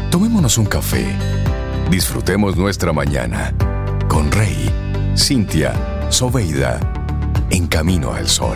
Tomémonos un café. Disfrutemos nuestra mañana con Rey, Cintia, Soveida, en Camino al Sol.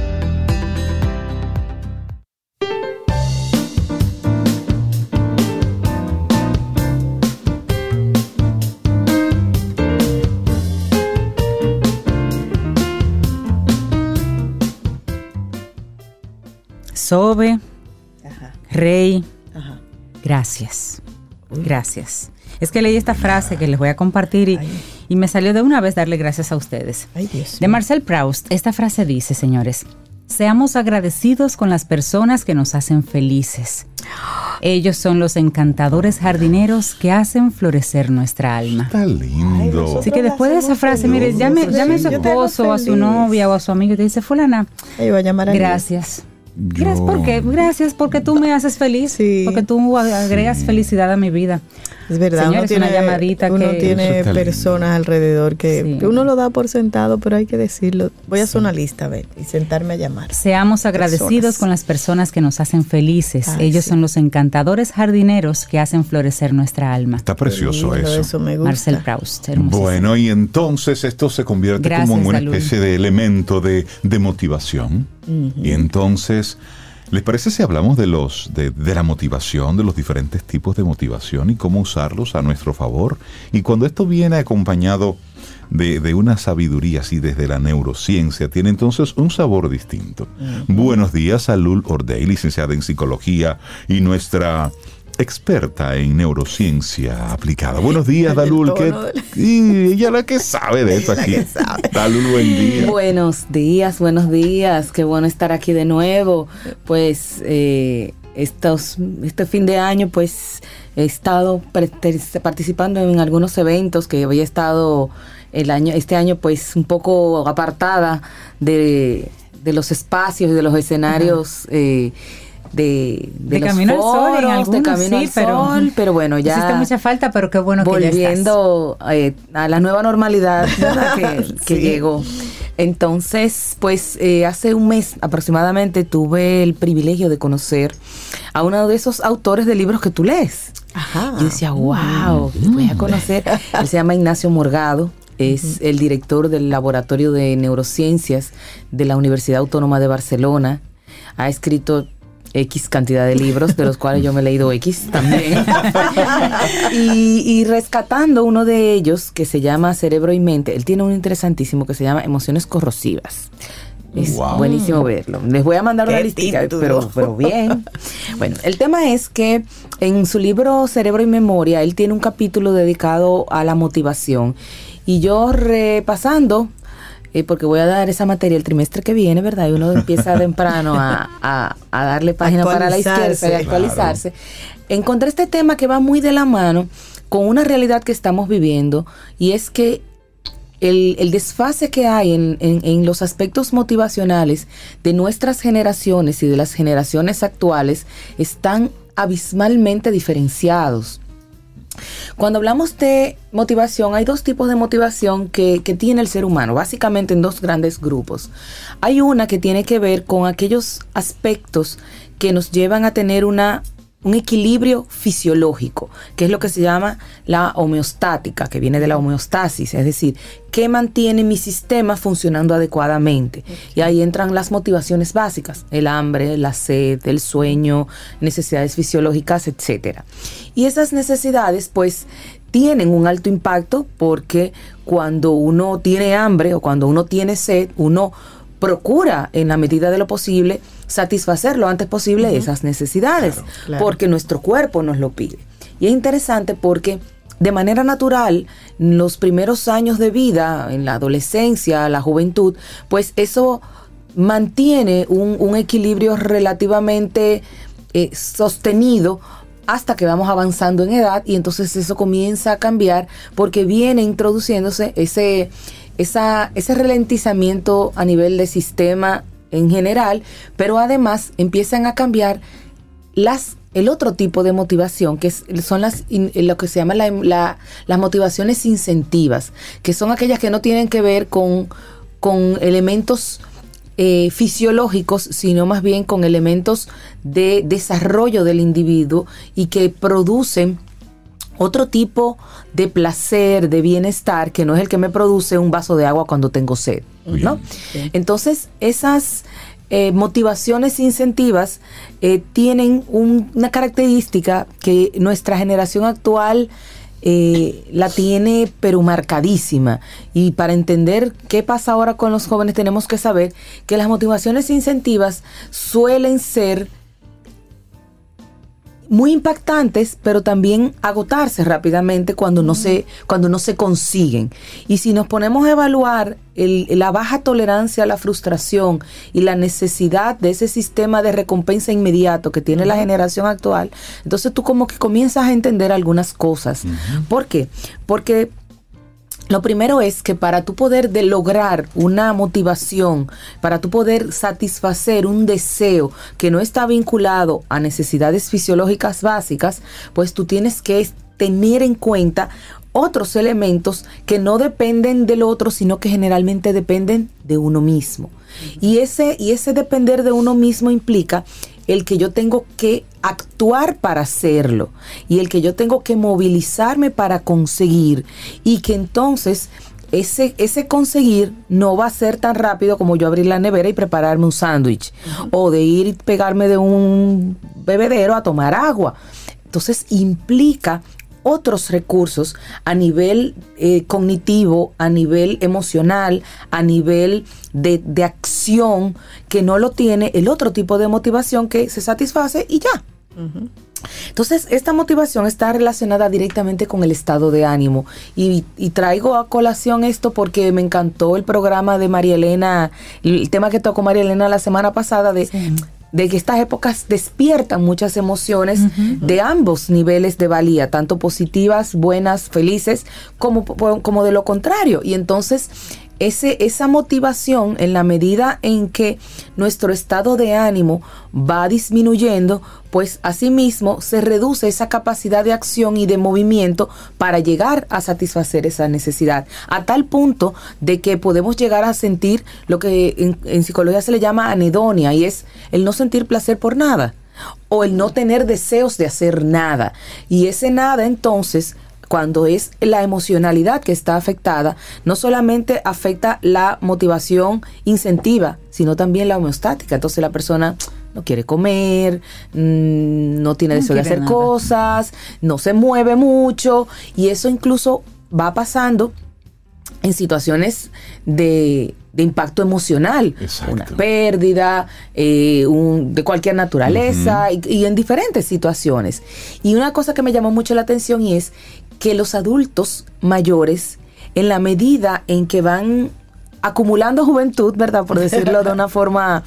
Sobe, Rey, gracias. Gracias. Es que leí esta frase que les voy a compartir y me salió de una vez darle gracias a ustedes. De Marcel Proust, esta frase dice, señores, seamos agradecidos con las personas que nos hacen felices. Ellos son los encantadores jardineros que hacen florecer nuestra alma. Está lindo. Así que después de esa frase, mire, llame a su esposo, a su novia o a su amigo y te dice, fulana, gracias. Gracias, ¿por qué? Gracias porque tú me haces feliz, porque tú agregas felicidad a mi vida. Es verdad, señores, uno tiene, una llamadita uno que tiene personas alrededor que uno lo da por sentado, pero hay que decirlo. Voy a hacer una lista, a ver, y sentarme a llamar. Seamos agradecidos con las personas que nos hacen felices. Ellos son los encantadores jardineros que hacen florecer nuestra alma. Está precioso eso. Me gusta. Marcel Proust. Bueno, y entonces esto se convierte como en una especie de elemento de motivación. Y entonces, ¿les parece si hablamos de la motivación, de los diferentes tipos de motivación y cómo usarlos a nuestro favor? Y cuando esto viene acompañado de una sabiduría así desde la neurociencia, tiene entonces un sabor distinto. Buenos días a Lul Ordey, licenciada en psicología y nuestra experta en neurociencia aplicada. Buenos días, Dalul. Y ella la que sabe de esto aquí. Dalul, buen día. Buenos días. Qué bueno estar aquí de nuevo. Pues este fin de año, pues he estado participando en algunos eventos que había estado este año, pues un poco apartada de los espacios y de los escenarios. De los Camino al Sol, en algunos, de Camino al Sol, pero bueno, ya hiciste mucha falta, pero qué bueno que volviendo a la nueva normalidad que llegó. Entonces, pues hace un mes aproximadamente tuve el privilegio de conocer a uno de esos autores de libros que tú lees. Yo decía, wow, voy a conocer. Él se llama Ignacio Morgado. Es el director del Laboratorio de Neurociencias de la Universidad Autónoma de Barcelona. Ha escrito X cantidad de libros, de los cuales yo me he leído X también. y rescatando uno de ellos, que se llama Cerebro y Mente, él tiene uno interesantísimo que se llama Emociones Corrosivas. Es buenísimo verlo. Les voy a mandar una listita, pero bien. Bueno, el tema es que en su libro Cerebro y Memoria, él tiene un capítulo dedicado a la motivación. Y yo repasando, porque voy a dar esa materia el trimestre que viene, ¿verdad? Y uno empieza temprano a darle página para la izquierda y actualizarse. Claro. Encontré este tema que va muy de la mano con una realidad que estamos viviendo, y es que el desfase que hay en los aspectos motivacionales de nuestras generaciones y de las generaciones actuales están abismalmente diferenciados. Cuando hablamos de motivación, hay dos tipos de motivación que tiene el ser humano, básicamente en dos grandes grupos. Hay una que tiene que ver con aquellos aspectos que nos llevan a tener un equilibrio fisiológico, que es lo que se llama la homeostática, que viene de la homeostasis, es decir, que mantiene mi sistema funcionando adecuadamente. Y ahí entran las motivaciones básicas, el hambre, la sed, el sueño, necesidades fisiológicas, etcétera. Y esas necesidades, pues, tienen un alto impacto, porque cuando uno tiene hambre o cuando uno tiene sed, uno procura, en la medida de lo posible, satisfacer lo antes posible esas necesidades, claro. Porque nuestro cuerpo nos lo pide. Y es interesante porque de manera natural, en los primeros años de vida, en la adolescencia, la juventud, pues eso mantiene un equilibrio relativamente sostenido hasta que vamos avanzando en edad, y entonces eso comienza a cambiar porque viene introduciéndose ese ralentizamiento a nivel de sistema en general, pero además empiezan a cambiar el otro tipo de motivación, que son lo que se llama las motivaciones incentivas, que son aquellas que no tienen que ver con elementos fisiológicos, sino más bien con elementos de desarrollo del individuo y que producen otro tipo de placer, de bienestar, que no es el que me produce un vaso de agua cuando tengo sed, ¿no? Sí. Entonces, esas motivaciones incentivas tienen una característica que nuestra generación actual la tiene pero marcadísima, y para entender qué pasa ahora con los jóvenes tenemos que saber que las motivaciones incentivas suelen ser muy impactantes, pero también agotarse rápidamente cuando no se consiguen. Y si nos ponemos a evaluar la baja tolerancia a la frustración y la necesidad de ese sistema de recompensa inmediato que tiene la generación actual, entonces tú como que comienzas a entender algunas cosas. ¿Por qué? Porque lo primero es que para tú poder lograr una motivación, para tú poder satisfacer un deseo que no está vinculado a necesidades fisiológicas básicas, pues tú tienes que tener en cuenta otros elementos que no dependen del otro, sino que generalmente dependen de uno mismo. Y ese depender de uno mismo implica el que yo tengo que actuar para hacerlo y el que yo tengo que movilizarme para conseguir, y que entonces ese conseguir no va a ser tan rápido como yo abrir la nevera y prepararme un sándwich, o de ir y pegarme de un bebedero a tomar agua. Entonces implica otros recursos a nivel cognitivo, a nivel emocional, a nivel de acción, que no lo tiene el otro tipo de motivación que se satisface y ya. Entonces, esta motivación está relacionada directamente con el estado de ánimo, y traigo a colación esto porque me encantó el programa de María Elena, el tema que tocó María Elena la semana pasada de que estas épocas despiertan muchas emociones de ambos niveles de valía, tanto positivas, buenas, felices, como de lo contrario. Y entonces esa motivación, en la medida en que nuestro estado de ánimo va disminuyendo, pues asimismo se reduce esa capacidad de acción y de movimiento para llegar a satisfacer esa necesidad, a tal punto de que podemos llegar a sentir lo que en psicología se le llama anedonia, y es el no sentir placer por nada, o el no tener deseos de hacer nada. Y ese nada, entonces, cuando es la emocionalidad que está afectada, no solamente afecta la motivación incentiva, sino también la homeostática. Entonces la persona no quiere comer, no tiene deseo de hacer cosas, no se mueve mucho, y eso incluso va pasando en situaciones de impacto emocional. Exacto. Una pérdida de cualquier naturaleza, y en diferentes situaciones. Y una cosa que me llamó mucho la atención, y es que los adultos mayores, en la medida en que van acumulando juventud, ¿verdad?, por decirlo de una forma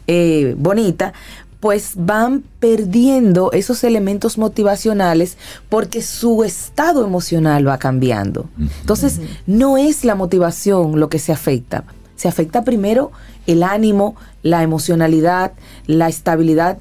bonita, pues van perdiendo esos elementos motivacionales porque su estado emocional va cambiando. Entonces, no es la motivación lo que se afecta. Se afecta primero el ánimo, la emocionalidad, la estabilidad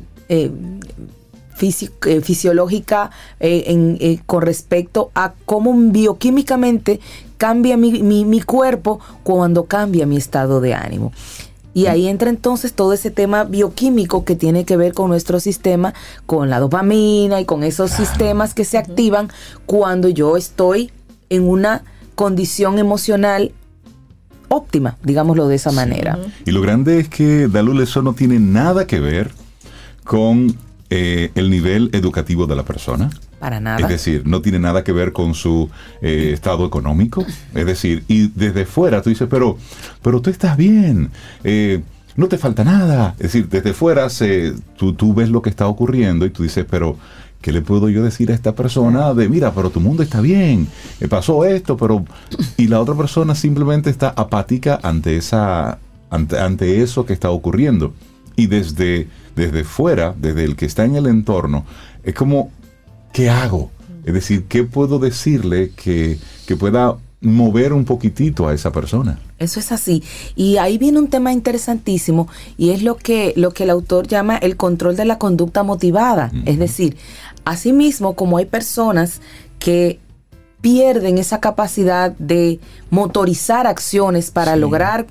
fisiológica con respecto a cómo bioquímicamente cambia mi cuerpo cuando cambia mi estado de ánimo. Y ahí entra entonces todo ese tema bioquímico que tiene que ver con nuestro sistema, con la dopamina y con esos sistemas que se activan cuando yo estoy en una condición emocional óptima, digámoslo de esa manera. Y lo grande es que, Dalul, eso no tiene nada que ver con el nivel educativo de la persona. Para nada. Es decir, no tiene nada que ver con su estado económico. Es decir, y desde fuera tú dices, pero tú estás bien, no te falta nada. Es decir, desde fuera tú ves lo que está ocurriendo y tú dices, pero ¿qué le puedo yo decir a esta persona de, mira, pero tu mundo está bien, pasó esto, pero... Y la otra persona simplemente está apática ante eso que está ocurriendo. Y desde fuera, desde el que está en el entorno, es como, ¿qué hago? Es decir, ¿qué puedo decirle que pueda mover un poquitito a esa persona? Eso es así. Y ahí viene un tema interesantísimo, y es lo que el autor llama el control de la conducta motivada. Es decir, asimismo, como hay personas que pierden esa capacidad de motorizar acciones para lograr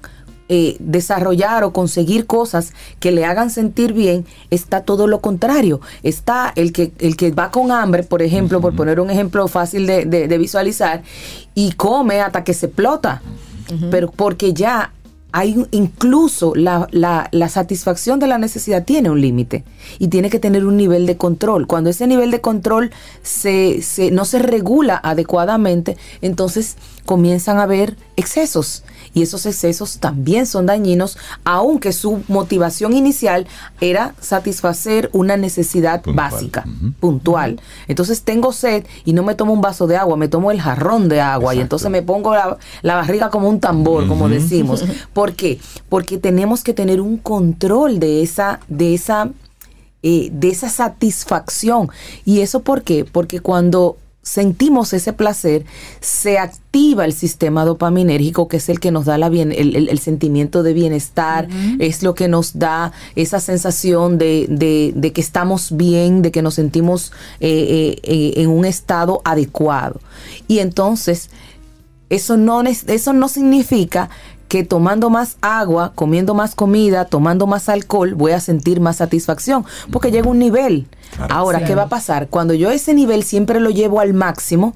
desarrollar o conseguir cosas que le hagan sentir bien, está todo lo contrario. Está el que va con hambre, por ejemplo, por poner un ejemplo fácil de visualizar, y come hasta que se explota, pero porque ya hay incluso la satisfacción de la necesidad tiene un límite y tiene que tener un nivel de control. Cuando ese nivel de control no se regula adecuadamente, entonces comienzan a haber excesos, y esos excesos también son dañinos, aunque su motivación inicial era satisfacer una necesidad básica, puntual. Entonces tengo sed y no me tomo un vaso de agua, me tomo el jarrón de agua. Exacto. Y entonces me pongo la barriga como un tambor, como decimos. ¿Por qué? Porque tenemos que tener un control de esa satisfacción. ¿Y eso por qué? Porque cuando sentimos ese placer, se activa el sistema dopaminérgico, que es el que nos da el sentimiento de bienestar, es lo que nos da esa sensación de que estamos bien, de que nos sentimos en un estado adecuado. Y entonces, eso no significa que tomando más agua, comiendo más comida, tomando más alcohol, voy a sentir más satisfacción, porque llega un nivel. Claro. Ahora, ¿qué va a pasar? Cuando yo ese nivel siempre lo llevo al máximo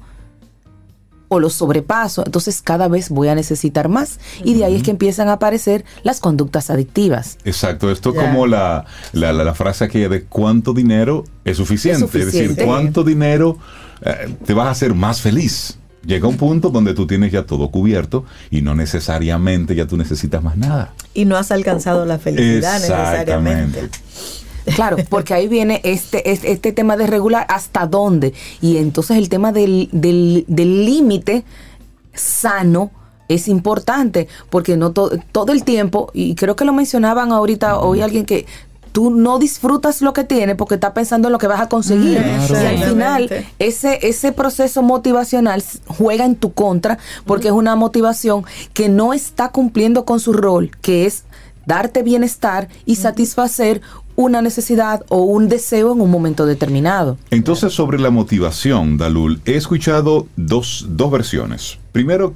o lo sobrepaso, entonces cada vez voy a necesitar más, y de ahí es que empiezan a aparecer las conductas adictivas. Exacto, esto como la frase aquella de ¿cuánto dinero es suficiente? Es decir, ¿cuánto dinero te vas a hacer más feliz? Llega un punto donde tú tienes ya todo cubierto y no necesariamente ya tú necesitas más nada. Y no has alcanzado la felicidad necesariamente. Claro, porque ahí viene este tema de regular hasta dónde. Y entonces el tema del límite sano es importante, porque no todo el tiempo, y creo que lo mencionaban ahorita, hoy alguien, que tú no disfrutas lo que tienes porque estás pensando en lo que vas a conseguir. Claro. Y al final, ese proceso motivacional juega en tu contra, porque es una motivación que no está cumpliendo con su rol, que es darte bienestar y satisfacer una necesidad o un deseo en un momento determinado. Entonces, sobre la motivación, Dalul, he escuchado dos versiones. Primero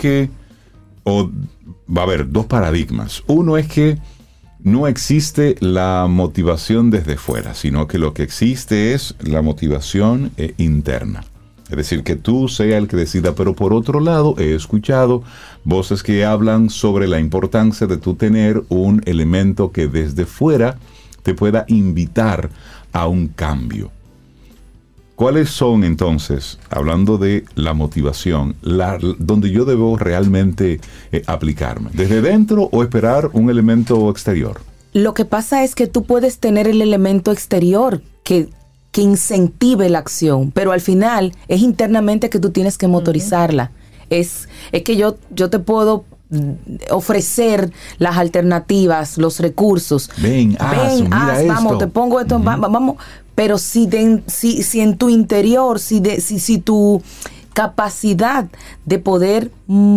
va a haber dos paradigmas. Uno es que no existe la motivación desde fuera, sino que lo que existe es la motivación interna. Es decir, que tú seas el que decida. Pero por otro lado, he escuchado voces que hablan sobre la importancia de tú tener un elemento que desde fuera te pueda invitar a un cambio. ¿Cuáles son entonces, hablando de la motivación, donde yo debo realmente aplicarme? ¿Desde dentro o esperar un elemento exterior? Lo que pasa es que tú puedes tener el elemento exterior que incentive la acción, pero al final es internamente que tú tienes que motorizarla. Es que yo te puedo ofrecer las alternativas, los recursos. Vamos, te pongo esto, vamos. Pero si en tu interior, si tu capacidad de poder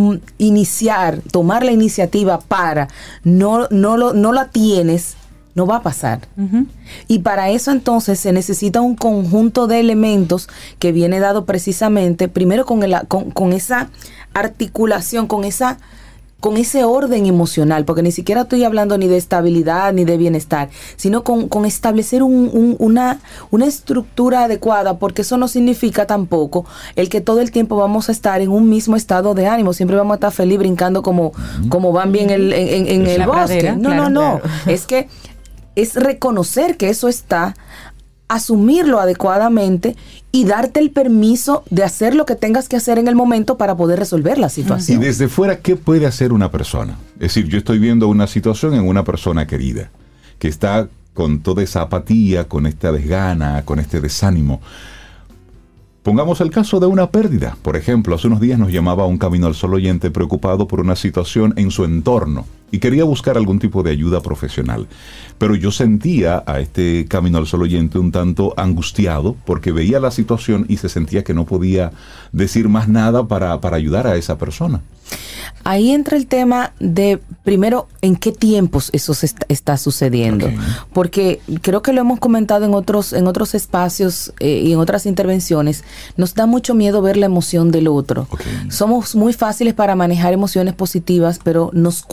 tomar la iniciativa no la tienes, no va a pasar. Y para eso entonces se necesita un conjunto de elementos que viene dado precisamente, primero con esa articulación, con ese orden emocional, porque ni siquiera estoy hablando ni de estabilidad ni de bienestar, sino con establecer una estructura adecuada, porque eso no significa tampoco el que todo el tiempo vamos a estar en un mismo estado de ánimo, siempre vamos a estar feliz brincando como van bien en el bosque. No. Es que es reconocer que eso está, asumirlo adecuadamente y darte el permiso de hacer lo que tengas que hacer en el momento para poder resolver la situación. Y desde fuera, ¿qué puede hacer una persona? Es decir, yo estoy viendo una situación en una persona querida que está con toda esa apatía, con esta desgana, con este desánimo. Pongamos el caso de una pérdida. Por ejemplo, hace unos días nos llamaba un Camino al Sol oyente preocupado por una situación en su entorno y quería buscar algún tipo de ayuda profesional. Pero yo sentía a este Camino al Sol oyente un tanto angustiado porque veía la situación y se sentía que no podía decir más nada para ayudar a esa persona. Ahí entra el tema de, primero, en qué tiempos eso está sucediendo. Okay. Porque creo que lo hemos comentado en otros espacios y en otras intervenciones. Nos da mucho miedo ver la emoción del otro. Okay. Somos muy fáciles para manejar emociones positivas, pero nos cuesta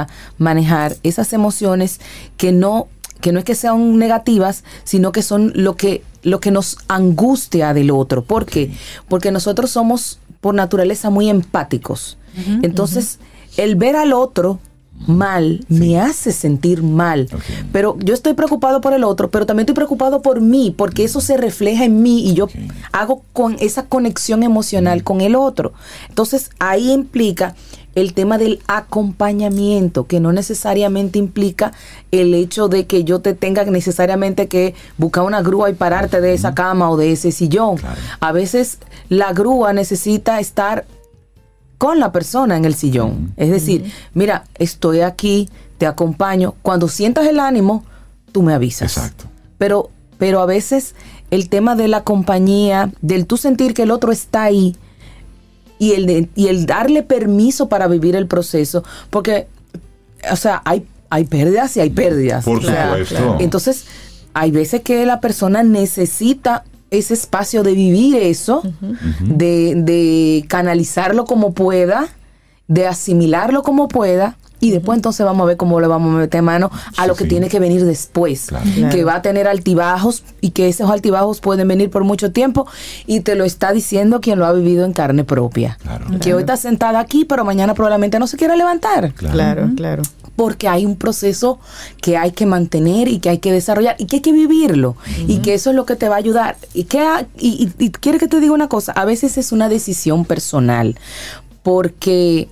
para manejar esas emociones que no es que sean negativas, sino que son lo que nos angustia del otro. ¿Por qué? Porque nosotros somos por naturaleza muy empáticos. Entonces, el ver al otro mal me hace sentir mal. Pero yo estoy preocupado por el otro, pero también estoy preocupado por mí, porque eso se refleja en mí y yo hago con esa conexión emocional con el otro. Entonces, ahí implica el tema del acompañamiento, que no necesariamente implica el hecho de que yo te tenga necesariamente que buscar una grúa y pararte de esa cama o de ese sillón. Claro. A veces la grúa necesita estar con la persona en el sillón. Es decir, mira, estoy aquí, te acompaño. Cuando sientas el ánimo, tú me avisas. Exacto. Pero a veces el tema de la compañía, del tú sentir que el otro está ahí, y el darle permiso para vivir el proceso, porque, o sea, hay pérdidas y hay pérdidas. Por supuesto. Claro. Entonces, hay veces que la persona necesita ese espacio de vivir eso, de canalizarlo como pueda, de asimilarlo como pueda, y después entonces vamos a ver cómo le vamos a meter mano a lo que tiene que venir después, que va a tener altibajos, y que esos altibajos pueden venir por mucho tiempo, y te lo está diciendo quien lo ha vivido en carne propia. Que hoy está sentada aquí, pero mañana probablemente no se quiera levantar. Claro. Porque hay un proceso que hay que mantener y que hay que desarrollar y que hay que vivirlo, y que eso es lo que te va a ayudar. Y quiero que te diga una cosa, a veces es una decisión personal, porque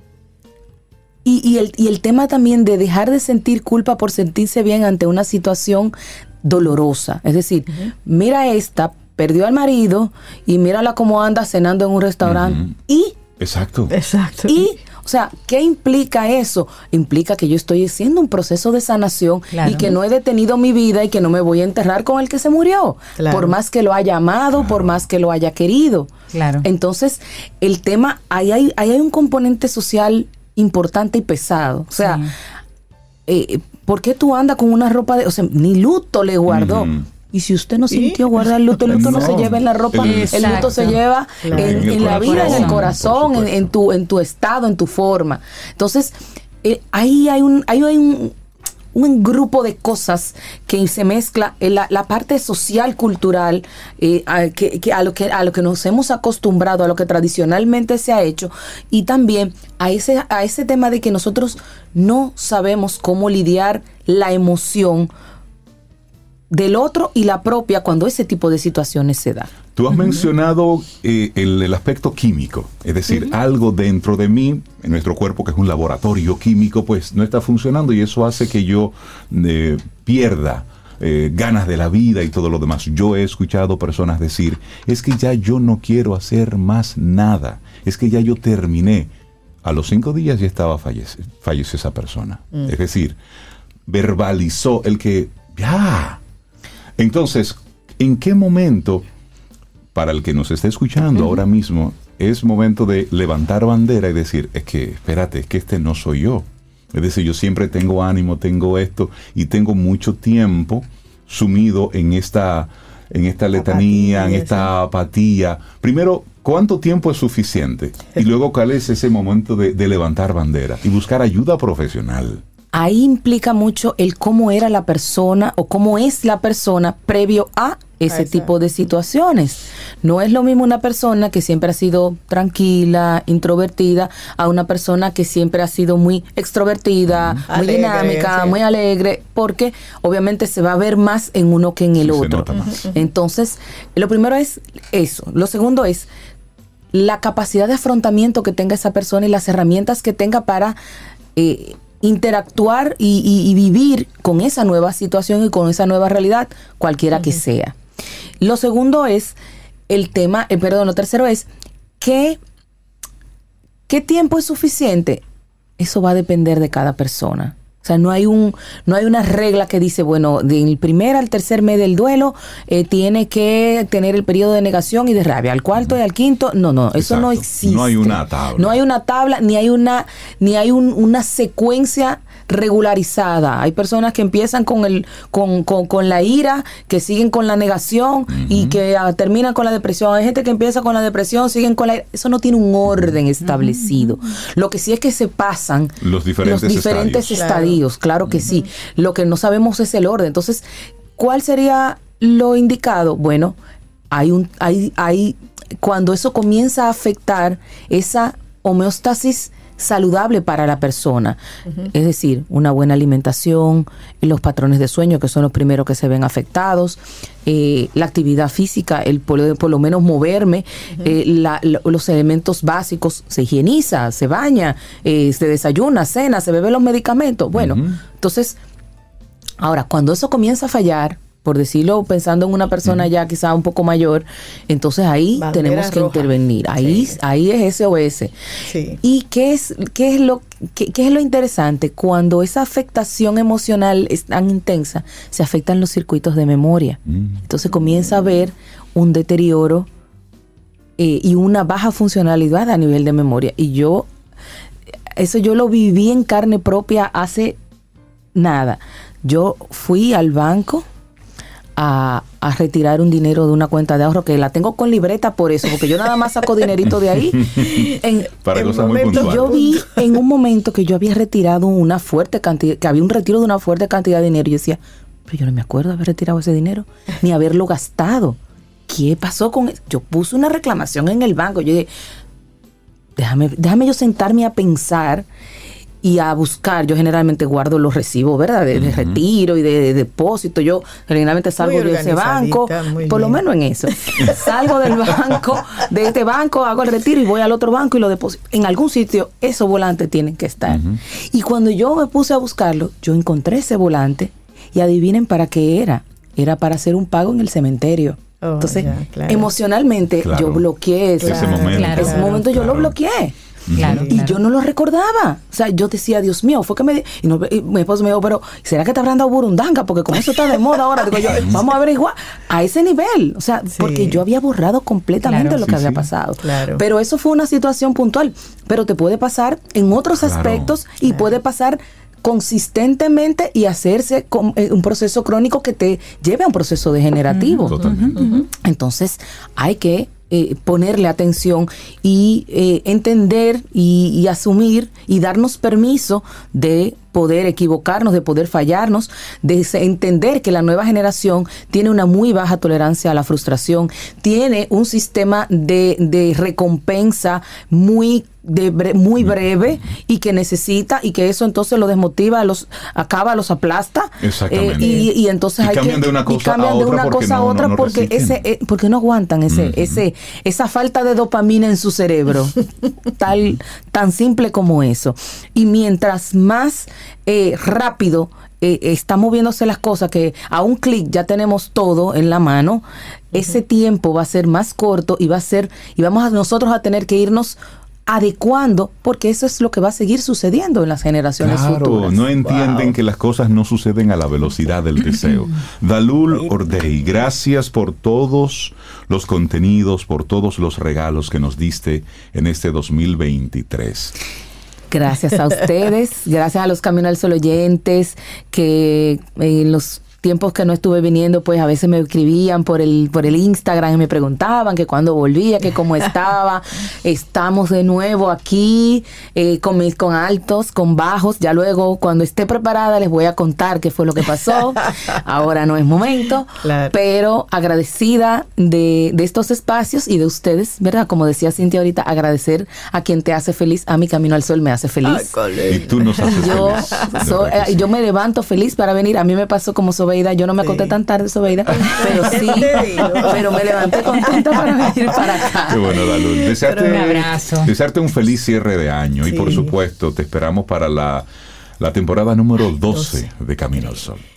y el tema también de dejar de sentir culpa por sentirse bien ante una situación dolorosa. Es decir, mira esta, perdió al marido, y mírala cómo anda cenando en un restaurante. Exacto. Y, o sea, ¿qué implica eso? Implica que yo estoy haciendo un proceso de sanación, y que no he detenido mi vida, y que no me voy a enterrar con el que se murió. Por más que lo haya amado, por más que lo haya querido. Entonces, el tema, ahí hay un componente social importante y pesado. O sea, ¿por qué tú andas con una ropa de... O sea, ni luto le guardó. Y si usted no sintió guardar el luto no se lleva en la ropa, el luto se lleva en la vida, en el corazón, en tu estado, en tu forma. Entonces, ahí hay un grupo de cosas que se mezcla en la parte social, cultural, a lo que nos hemos acostumbrado, a lo que tradicionalmente se ha hecho, y también a ese tema de que nosotros no sabemos cómo lidiar la emoción del otro y la propia cuando ese tipo de situaciones se da. Tú has mencionado el aspecto químico, es decir, algo dentro de mí, en nuestro cuerpo, que es un laboratorio químico, pues no está funcionando, y eso hace que yo pierda ganas de la vida y todo lo demás. Yo he escuchado personas decir, es que ya yo no quiero hacer más nada, es que ya yo terminé. A los 5 días ya falleció esa persona. Es decir, verbalizó el que ya. Entonces, ¿en qué momento, para el que nos esté escuchando ahora mismo, es momento de levantar bandera y decir, es que, espérate, es que este no soy yo? Es decir, yo siempre tengo ánimo, tengo esto, y tengo mucho tiempo sumido en esta letanía, en esta apatía. Primero, ¿cuánto tiempo es suficiente? Y luego, ¿cuál es ese momento de levantar bandera y buscar ayuda profesional? Ahí implica mucho el cómo era la persona o cómo es la persona previo a ese tipo de situaciones. No es lo mismo una persona que siempre ha sido tranquila, introvertida, a una persona que siempre ha sido muy extrovertida, muy dinámica, muy alegre, porque obviamente se va a ver más en uno que en el otro. Entonces, lo primero es eso. Lo segundo es la capacidad de afrontamiento que tenga esa persona y las herramientas que tenga para interactuar y vivir con esa nueva situación y con esa nueva realidad, cualquiera que sea. Lo segundo es el tema, lo tercero es ¿qué tiempo es suficiente? Eso va a depender de cada persona. O sea, no hay una regla que dice, bueno, del primer al tercer mes del duelo tiene que tener el periodo de negación y de rabia. Al cuarto y al quinto, no, eso no existe. No hay una tabla. No hay una tabla, ni hay una secuencia regularizada. Hay personas que empiezan con la ira, que siguen con la negación y que terminan con la depresión. Hay gente que empieza con la depresión, siguen con la ira. Eso no tiene un orden establecido. Lo que sí es que se pasan los diferentes estadios, claro que sí. Lo que no sabemos es el orden. Entonces, ¿cuál sería lo indicado? Bueno, cuando eso comienza a afectar esa homeostasis saludable para la persona, es decir, una buena alimentación, los patrones de sueño, que son los primeros que se ven afectados, la actividad física, el por lo menos moverme, los elementos básicos, se higieniza, se baña, se desayuna, cena, se bebe los medicamentos. Bueno, entonces, ahora, cuando eso comienza a fallar, por decirlo, pensando en una persona ya quizá un poco mayor, entonces ahí tenemos que intervenir. Ahí es SOS. Sí. ¿Y qué es lo interesante? Cuando esa afectación emocional es tan intensa, se afectan los circuitos de memoria. Entonces comienza a haber un deterioro y una baja funcionalidad a nivel de memoria. Y eso yo lo viví en carne propia hace nada. Yo fui al banco a retirar un dinero de una cuenta de ahorro, que la tengo con libreta por eso, porque yo nada más saco dinerito de ahí. Para cosas muy puntuales. Yo vi en un momento que yo había retirado una fuerte cantidad, que había un retiro de una fuerte cantidad de dinero, y yo decía, pero yo no me acuerdo de haber retirado ese dinero, ni haberlo gastado. ¿Qué pasó con eso? Yo puse una reclamación en el banco. Yo dije, déjame yo sentarme a pensar y a buscar. Yo generalmente guardo los recibos, ¿verdad? De retiro y de depósito. Yo generalmente salgo de ese banco, por lo menos en eso. Salgo del banco, de este banco, hago el retiro y voy al otro banco y lo deposito. En algún sitio esos volantes tienen que estar. Y cuando yo me puse a buscarlo, yo encontré ese volante y adivinen para qué era. Era para hacer un pago en el cementerio. Entonces, emocionalmente, yo bloqueé ese momento. Yo lo bloqueé. Claro, y yo no lo recordaba. O sea, yo decía, Dios mío, fue que y mi esposo me dijo, pero ¿será que te habrán dado burundanga? Porque como eso está de moda ahora, digo yo, vamos a averiguar a ese nivel. O sea, porque yo había borrado completamente lo que había pasado. Claro. Pero eso fue una situación puntual. Pero te puede pasar en otros aspectos y puede pasar consistentemente y hacerse un proceso crónico que te lleve a un proceso degenerativo. Entonces, hay que ponerle atención y entender y asumir y darnos permiso de poder equivocarnos, de poder fallarnos, de entender que la nueva generación tiene una muy baja tolerancia a la frustración, tiene un sistema de recompensa muy breve y que necesita, y que eso entonces los desmotiva, los aplasta. Exactamente. Y entonces cambian de una cosa a otra porque no aguantan esa falta de dopamina en su cerebro. Tan simple como eso. Y mientras más rápido están moviéndose las cosas, que a un clic ya tenemos todo en la mano, ese tiempo va a ser más corto y vamos nosotros a tener que irnos adecuando, porque eso es lo que va a seguir sucediendo en las generaciones futuras. No entienden que las cosas no suceden a la velocidad del deseo. Dalul Ordey, gracias por todos los contenidos, por todos los regalos que nos diste en este 2023. Gracias a ustedes, gracias a los Camino al Sol oyentes que en los tiempos que no estuve viniendo, pues a veces me escribían por el Instagram y me preguntaban que cuándo volvía, que cómo estaba. Estamos de nuevo aquí con altos, con bajos. Ya luego, cuando esté preparada, les voy a contar qué fue lo que pasó. Ahora no es momento, pero agradecida de estos espacios y de ustedes, ¿verdad? Como decía Cintia ahorita, agradecer a quien te hace feliz. A mi Camino al Sol me hace feliz. Y tú nos haces feliz. Yo me levanto feliz para venir. A mí me pasó como Sobeida. Yo no me acosté tan tarde, Sobeida, pero sí, pero me levanté contenta para venir para acá. Qué bueno, Dalul. Un abrazo. Desearte un feliz cierre de año y por supuesto te esperamos para la temporada número 12 de Camino al Sol.